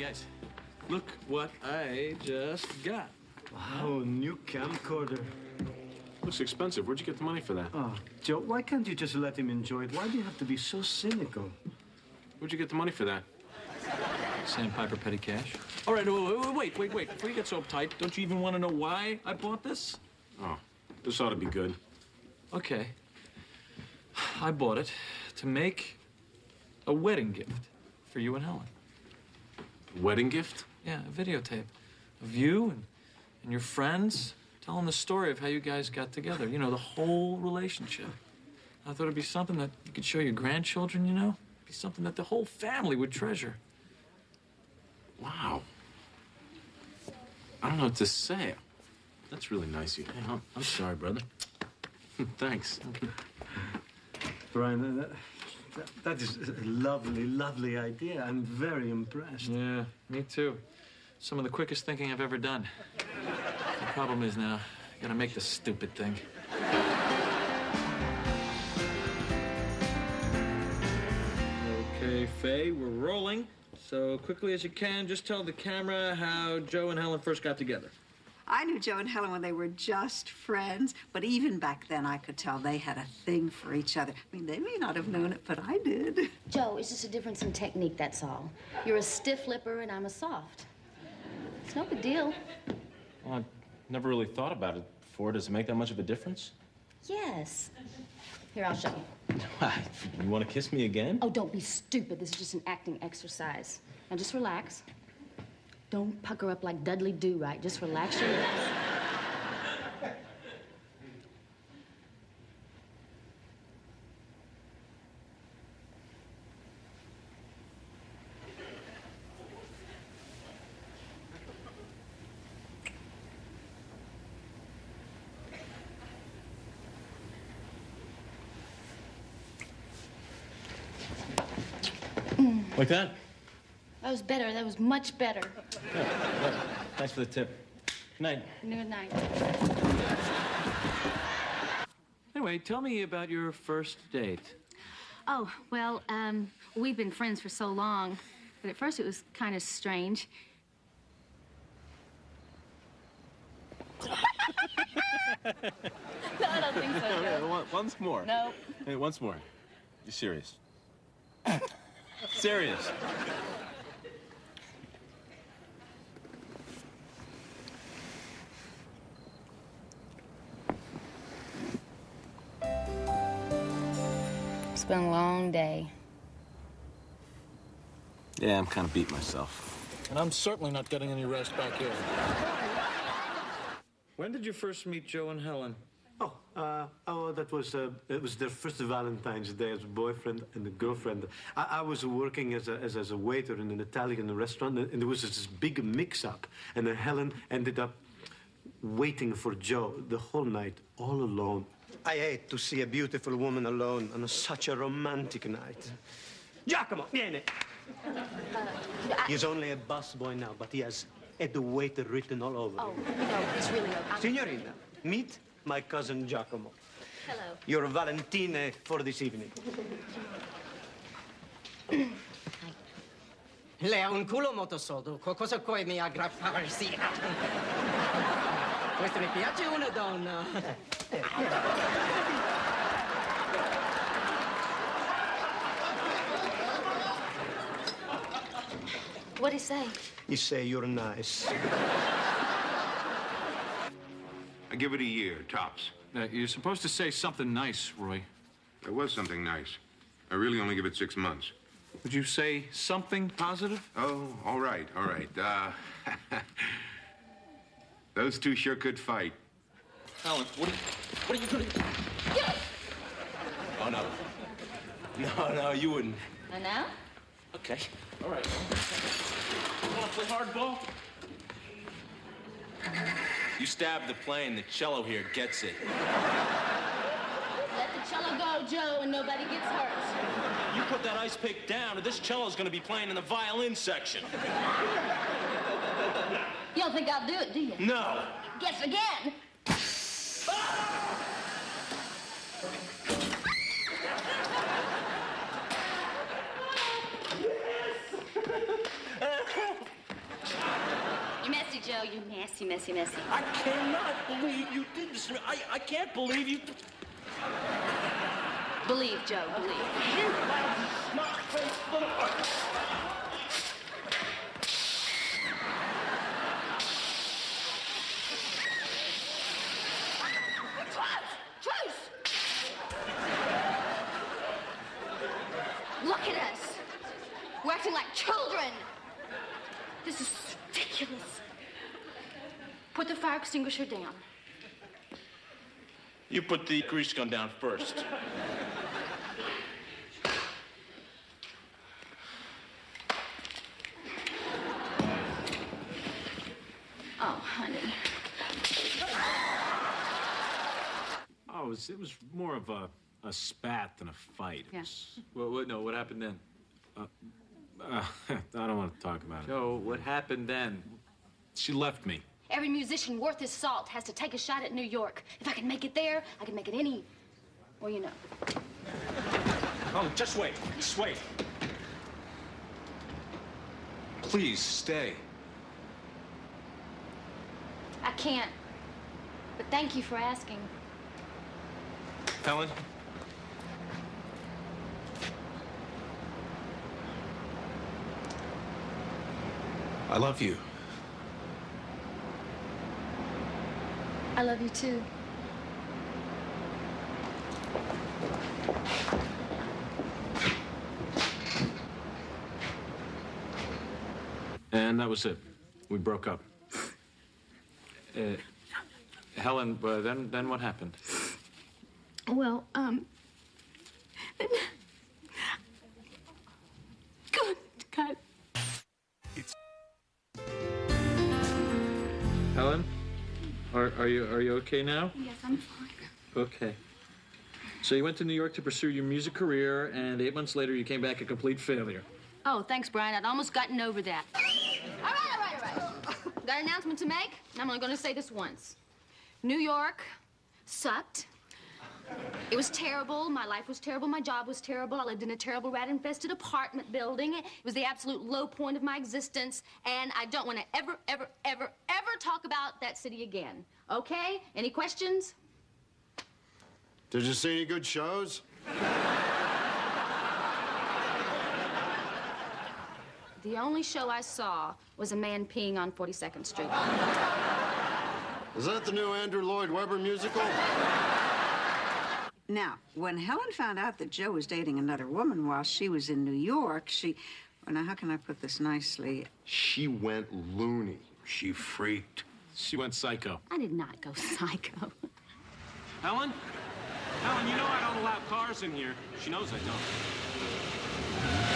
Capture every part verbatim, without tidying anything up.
guys, look what I just got. Wow, new camcorder. Looks expensive. Where'd you get the money for that? Oh, Joe, why can't you just let him enjoy it? Why do you have to be so cynical? Where'd you get the money for that? Sandpiper petty cash. All right, wait, wait, wait, wait. Before you get so uptight, don't you even want to know why I bought this? Oh, this ought to be good. Okay. I bought it to make a wedding gift for you and Helen. A wedding gift? Yeah, a videotape of you and, and your friends telling the story of how you guys got together. You know, the whole relationship. I thought it'd be something that you could show your grandchildren, you know? It'd be something that the whole family would treasure. Wow. I don't know what to say. That's really nice of you. Hey, I'm, I'm sorry, brother. Thanks. Brian, that, that, that is a lovely, lovely idea. I'm very impressed. Yeah, me too. Some of the quickest thinking I've ever done. The problem is now, I gotta make this stupid thing. Okay, Faye, we're rolling. So quickly as you can, just tell the camera how Joe and Helen first got together. I knew Joe and Helen when they were just friends, but even back then I could tell they had a thing for each other. I mean, they may not have known it, but I did. Joe, it's just a difference in technique, that's all. You're a stiff lipper and I'm a soft. It's no big deal. Well, I've never really thought about it before. Does it make that much of a difference? Yes. Here, I'll show you. You want to kiss me again? Oh, don't be stupid. This is just an acting exercise. Now, just relax. Don't pucker up like Dudley Do-Right. Just relax your lips. Like that? That was better. That was much better. Yeah, well, thanks for the tip. Good night. Good night. Anyway, tell me about your first date. Oh, well, um, we've been friends for so long, but at first it was kind of strange. No, I don't think so, No, Joe. no, one- once more. No. Hey, once more. You serious? Serious. It's been a long day. Yeah, I'm kind of beat myself. And I'm certainly not getting any rest back here. When did you first meet Joe and Helen? Oh, uh, oh, that was uh, it was their first Valentine's Day as a boyfriend and a girlfriend. I, I was working as a, as, as a waiter in an Italian restaurant, and there was this big mix-up, and then Helen ended up waiting for Joe the whole night, all alone. I hate to see a beautiful woman alone on a, such a romantic night. Giacomo, vieni. Uh, I... He's only a busboy now, but he has Ed Waiter written all over Oh, him. no, it's really... I'm... Signorina, meet my cousin Giacomo. Hello. Your Valentine for this evening. Lei ha un culo molto sodo. Cosa puoi mi aggrapparsi? Questo mi piace una donna. What'd he say? He say you're nice. I give it a year, tops. Uh, you're supposed to say something nice, Roy. There was something nice. I really only give it six months. Would you say something positive? Oh, all right, all right. Uh, those two sure could fight. Helen, what are you, what are you gonna... Yes! Oh, no. No, no, you wouldn't. And now? Okay. All right. You wanna play hardball? You stabbed the plane. The cello here gets it. Let the cello go, Joe, and nobody gets hurt. You put that ice pick down, or this cello's gonna be playing in the violin section. You don't think I'll do it, do you? No. Guess again. messy, messy, messy. I cannot believe you did this to me. I, I can't believe you... Believe, Joe, believe. You snot-faced little... Look at us. We're acting like children. This is ridiculous. Put the fire extinguisher down. You put the grease gun down first. Oh, honey. Oh, it was, it was more of a, a spat than a fight. It Yeah. was- Well, what, no, what happened then? uh, I don't want to talk about it. Joe, what happened then? She left me. Every musician worth his salt has to take a shot at New York. If I can make it there, I can make it any... Well, you know. Oh, just wait. Just wait. Please, stay. I can't. But thank you for asking. Helen? I love you. I love you, too. And that was it. We broke up. Uh, Helen, uh, then, then what happened? Well, um... Good, God. Helen, are, are you are you okay now? Yes, I'm fine. Okay. So you went to New York to pursue your music career, and eight months later you came back a complete failure. Oh, thanks, Brian. I'd almost gotten over that. All right, all right, all right. Got an announcement to make, and I'm only going to say this once. New York sucked. It was terrible. My life was terrible. My job was terrible. I lived in a terrible rat-infested apartment building. It was the absolute low point of my existence, and I don't want to ever, ever, ever, ever talk about that city again. Okay? Any questions? Did you see any good shows? The only show I saw was a man peeing on forty-second Street. Is that the new Andrew Lloyd Webber musical? Now, when Helen found out that Joe was dating another woman while she was in New York, she... Well, now, how can I put this nicely? She went loony. She freaked. She went psycho. I did not go psycho. Helen? Helen, you know I don't allow cars in here. She knows I don't.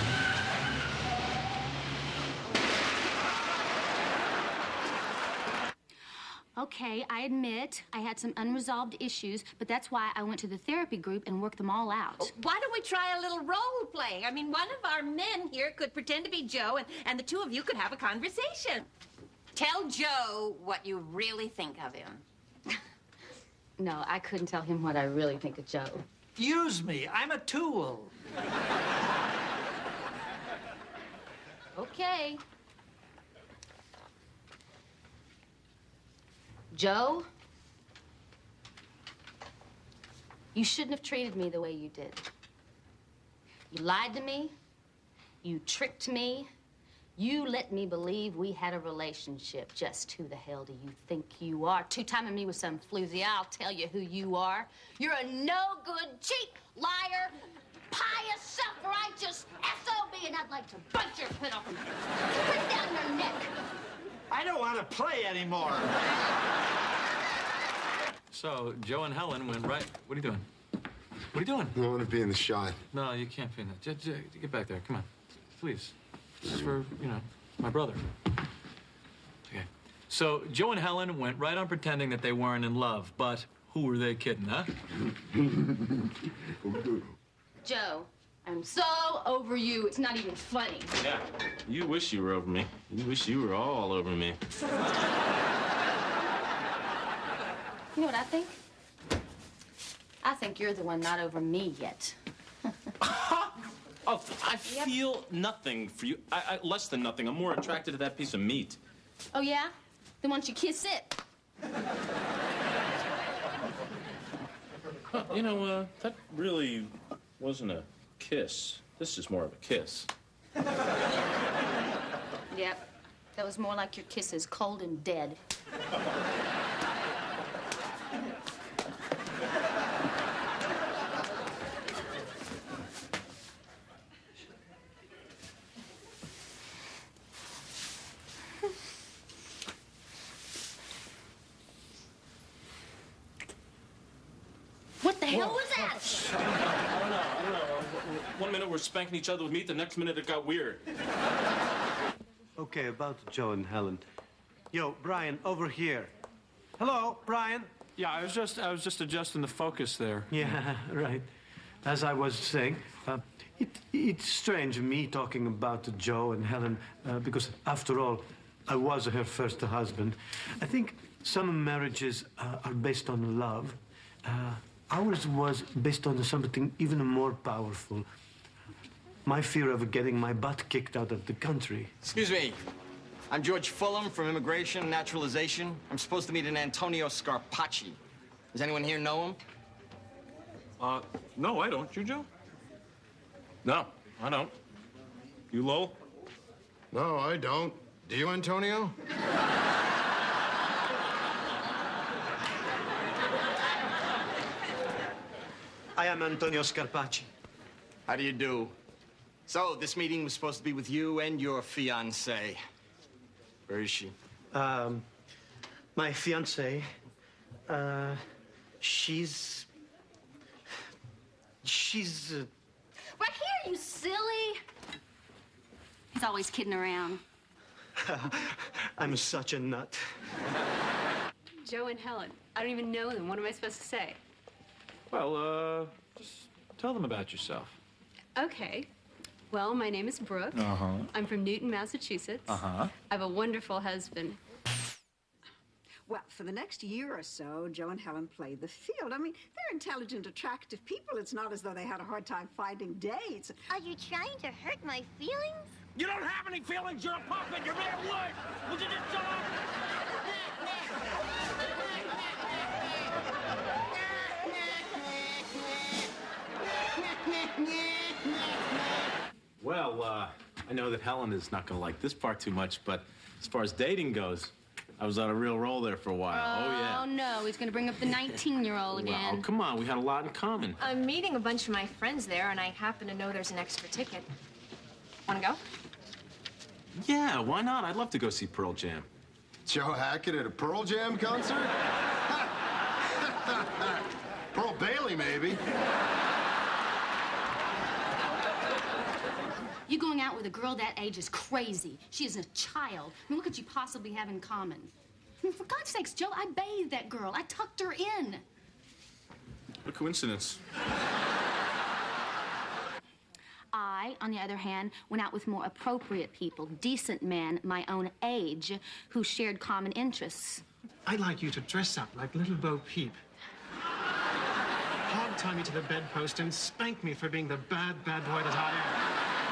Okay, I admit I had some unresolved issues, but that's why I went to the therapy group and worked them all out. Why don't we try a little role playing? I mean, one of our men here could pretend to be Joe, and, and the two of you could have a conversation. Tell Joe what you really think of him. No, I couldn't tell him what I really think of Joe. Use me. I'm a tool. Okay. Joe, you shouldn't have treated me the way you did. You lied to me. You tricked me. You let me believe we had a relationship. Just who the hell do you think you are? Two-timing me with some floozy. I'll tell you who you are. You're a no-good, cheap liar, pious, self-righteous S O B, and I'd like to bite your head off and put it down your neck. I don't want to play anymore. So Joe and Helen went right. What are you doing? What are you doing? I want to be in the shot. No, you can't be in that. J- j- Get back there. Come on, please. This is for, you know, my brother. Okay. So Joe and Helen went right on pretending that they weren't in love, but who were they kidding, huh? Joe, I'm so over you. It's not even funny. Yeah, you wish you were over me. You wish you were all over me. You know what I think? I think you're the one not over me yet. Oh, I feel nothing for you. I, I, less than nothing. I'm more attracted to that piece of meat. Oh, yeah? Then why don't you kiss it? Huh, you know, uh, that really wasn't a kiss. This is more of a kiss. Yep. That was more like your kisses, cold and dead. What the hell was that? I don't know, I don't know. One minute we're spanking each other with meat, the next minute it got weird. Okay, about Joe and Helen. Yo, Brian, over here. Hello, Brian. Yeah, I was just I was just adjusting the focus there. Yeah, right. As I was saying, uh, it, it's strange me talking about Joe and Helen uh, because, after all, I was her first husband. I think some marriages uh, are based on love. Uh, ours was based on something even more powerful. My fear of getting my butt kicked out of the country. Excuse me. I'm George Fulham from Immigration and Naturalization. I'm supposed to meet an Antonio Scarpacci. Does anyone here know him? Uh, no, I don't. You, Joe? No, I don't. You, Lowell? No, I don't. Do you, Antonio? I am Antonio Scarpacci. How do you do? So, this meeting was supposed to be with you and your fiancée. Where is she? Um, my fiancée, uh, she's... She's... Uh... Right here, you silly. He's always kidding around. I'm such a nut. Joe and Helen. I don't even know them. What am I supposed to say? Well, uh, just tell them about yourself. Okay. Well, my name is Brooke. Uh-huh. I'm from Newton, Massachusetts. Uh-huh. I have a wonderful husband. Well, for the next year or so, Joe and Helen played the field. I mean, they're intelligent, attractive people. It's not as though they had a hard time finding dates. Are you trying to hurt my feelings? You don't have any feelings. You're a puppet. You're made of wood. Would you just shut up? Well, uh, I know that Helen is not going to like this part too much, but as far as dating goes, I was on a real roll there for a while. Oh, oh yeah. Oh, no. He's going to bring up the nineteen-year-old again. Well, come on. We had a lot in common. I'm meeting a bunch of my friends there, and I happen to know there's an extra ticket. Want to go? Yeah, why not? I'd love to go see Pearl Jam. Joe Hackett at a Pearl Jam concert? Pearl Bailey, maybe. You going out with a girl that age is crazy. She is a child. I mean, what could you possibly have in common? I mean, for God's sakes, Joe, I bathed that girl. I tucked her in. What a coincidence. I, on the other hand, went out with more appropriate people, decent men my own age, who shared common interests. I'd like you to dress up like little Bo Peep. Hog tie me to the bedpost and spank me for being the bad, bad boy that I am.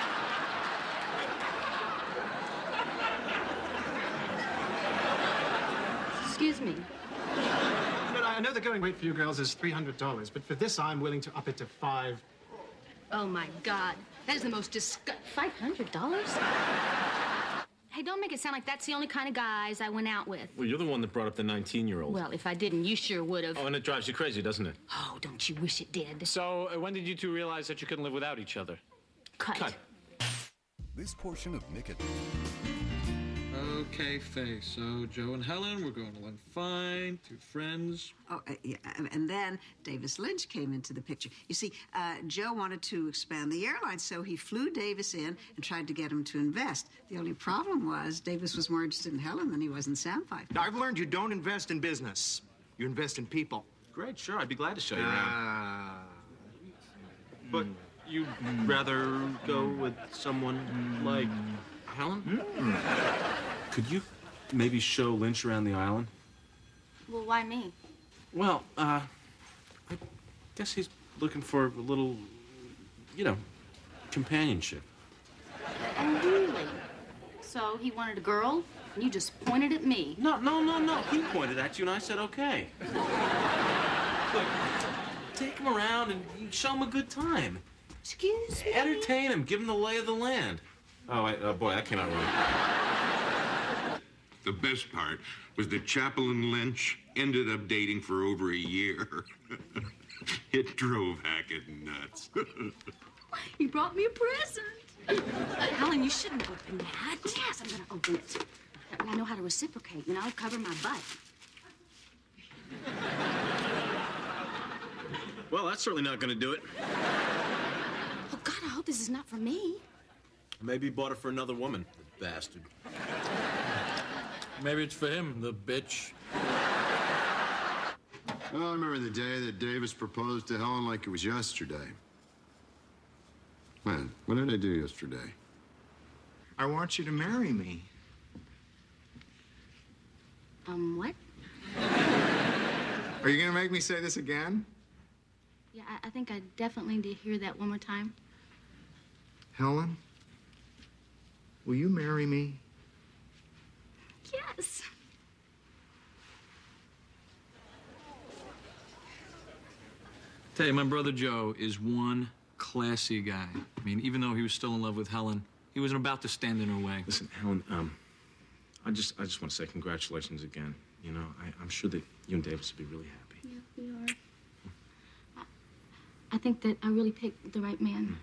Excuse me. But I know the going rate for you girls is three hundred dollars, but for this, I'm willing to up it to five. Oh, my God. That is the most disgust... five hundred dollars? Hey, don't make it sound like that's the only kind of guys I went out with. Well, you're the one that brought up the nineteen-year-old. Well, if I didn't, you sure would have. Oh, and it drives you crazy, doesn't it? Oh, don't you wish it did? So, uh, when did you two realize that you couldn't live without each other? Cut. Cut. This portion of Nick at... Okay, Faye. So, Joe and Helen were going along fine, two friends. Oh, uh, yeah, and then Davis Lynch came into the picture. You see, uh, Joe wanted to expand the airline, so he flew Davis in and tried to get him to invest. The only problem was Davis was more interested in Helen than he was in Sandpiper. Now, I've learned you don't invest in business. You invest in people. Great, sure. I'd be glad to show you around. Ah. But You'd rather go with someone like Helen? Could you maybe show Lynch around the island? Well, why me? Well, uh, I guess he's looking for a little, you know, companionship. Oh, really? So he wanted a girl? and you just pointed at me. No, no, no, no. He pointed at you, and I said, okay. Look, take him around and show him a good time. Excuse me? Entertain him. Give him the lay of the land. Oh, wait, oh boy, that came out wrong. The best part was that Chappell and Lynch ended up dating for over a year. It drove Hackett nuts. He brought me a present. Helen, you shouldn't open that. Yes, I'm gonna open it. I know how to reciprocate, you know, cover my butt. Well, that's certainly not going to do it. Oh, God, I hope this is not for me. Maybe he bought it for another woman, the bastard. Maybe it's for him, the bitch. Well, I remember the day that Davis proposed to Helen like it was yesterday. Man, what did I do yesterday? I want you to marry me. Um, what? Are you gonna make me say this again? Yeah, I, I think I definitely need to hear that one more time. Helen, will you marry me? Yes. Tell you, my brother Joe is one classy guy. I mean, even though he was still in love with Helen, he wasn't about to stand in her way. Listen, Helen, um, I just, I just want to say congratulations again. You know, I, I'm sure that you and Davis will be really happy. Yeah, we are. I, I think that I really picked the right man.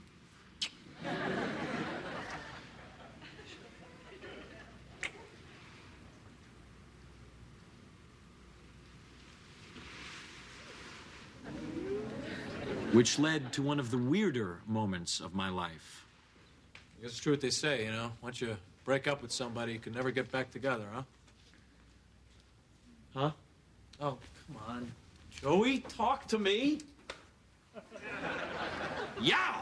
Which led to one of the weirder moments of my life. I guess it's true what they say, you know? Once you break up with somebody, you can never get back together, huh? Huh? Oh, come on. Joey, talk to me. Yow!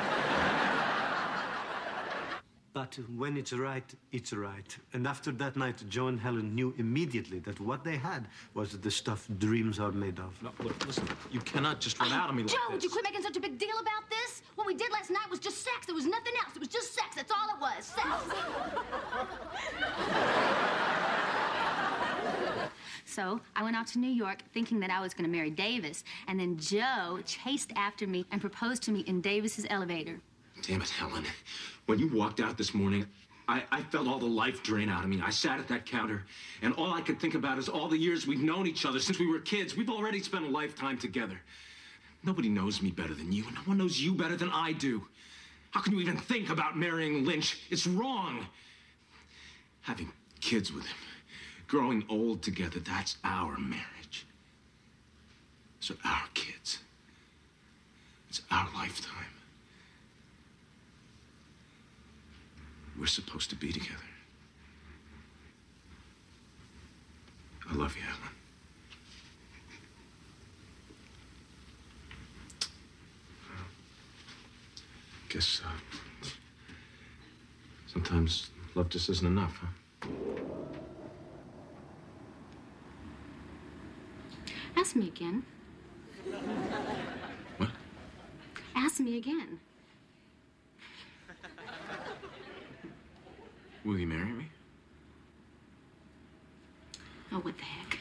But when it's right, it's right. And after that night, Joe and Helen knew immediately that what they had was the stuff dreams are made of. No, look, listen, you cannot just run out on me like Joe, this. would you quit making such a big deal about this? What we did last night was just sex. There was nothing else. It was just sex. That's all it was. Sex. So I went out to New York thinking that I was going to marry Davis, and then Joe chased after me and proposed to me in Davis's elevator. Damn it, Helen. When you walked out this morning, I, I felt all the life drain out of me. I sat at that counter, and all I could think about is all the years we've known each other since we were kids. We've already spent a lifetime together. Nobody knows me better than you, and no one knows you better than I do. How can you even think about marrying Lynch? It's wrong. Having kids with him, growing old together, that's our marriage. Those are our kids. It's our lifetime. We're supposed to be together. I love you, Helen. Guess, uh, sometimes love just isn't enough, huh? Ask me again. What? Ask me again. Will you marry me? Oh, what the heck?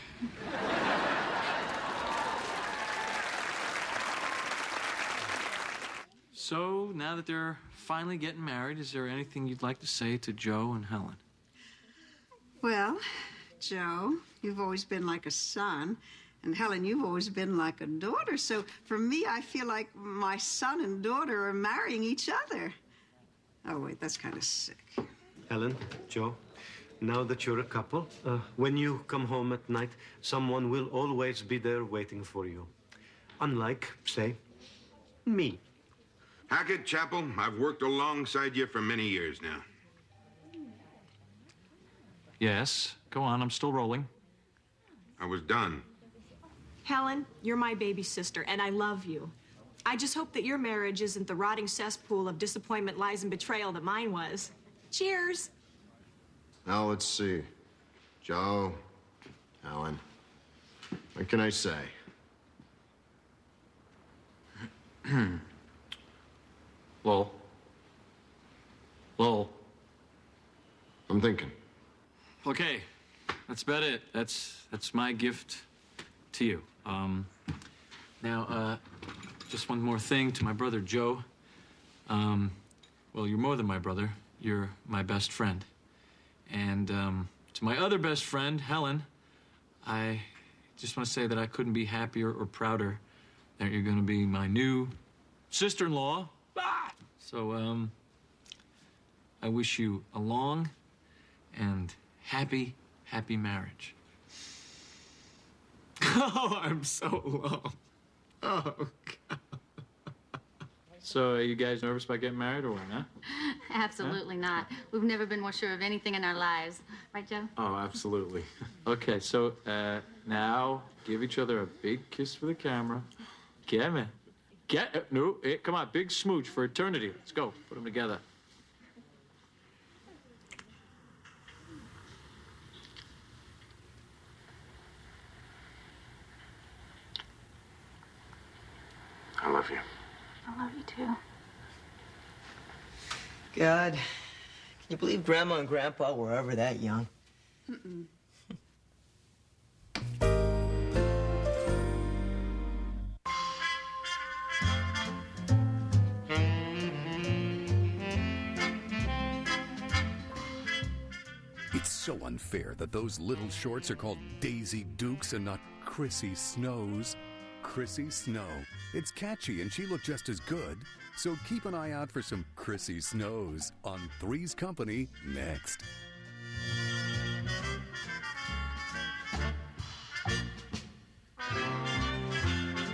So, now that they're finally getting married, is there anything you'd like to say to Joe and Helen? Well, Joe, you've always been like a son. And Helen, you've always been like a daughter. So for me, I feel like my son and daughter are marrying each other. Oh, wait, that's kind of sick. Helen, Joe, now that you're a couple, uh, when you come home at night, someone will always be there waiting for you. Unlike, say, me. Hackett, Chappell, I've worked alongside you for many years now. Yes, go on, I'm still rolling. I was done. Helen, you're my baby sister, and I love you. I just hope that your marriage isn't the rotting cesspool of disappointment, lies, and betrayal that mine was. Cheers. Now, let's see. Joe, Helen, what can I say? Lol. Lol. I'm thinking. Okay, that's about it. That's that's my gift to you. Um, now, uh, just one more thing to my brother Joe. Um, well, you're more than my brother. You're my best friend. And um, to my other best friend, Helen, I just want to say that I couldn't be happier or prouder that you're going to be my new sister-in-law. Ah! So, um, I wish you a long and happy, happy marriage. Oh, I'm so long. Oh, God. So, are you guys nervous about getting married or what, huh? Absolutely not. We've never been more sure of anything in our lives. Right, Joe? Oh, absolutely. Okay, so uh, now give each other a big kiss for the camera. Get me. Get uh, no, eh, come on, big smooch for eternity. Let's go. Put them together. I love you. I love you too. God, can you believe Grandma and Grandpa were ever that young? Mm-mm. It's so unfair that those little shorts are called Daisy Dukes and not Chrissy Snows. Chrissy Snow. It's catchy and she looked just as good. So keep an eye out for some Chrissy Snows on Three's Company next.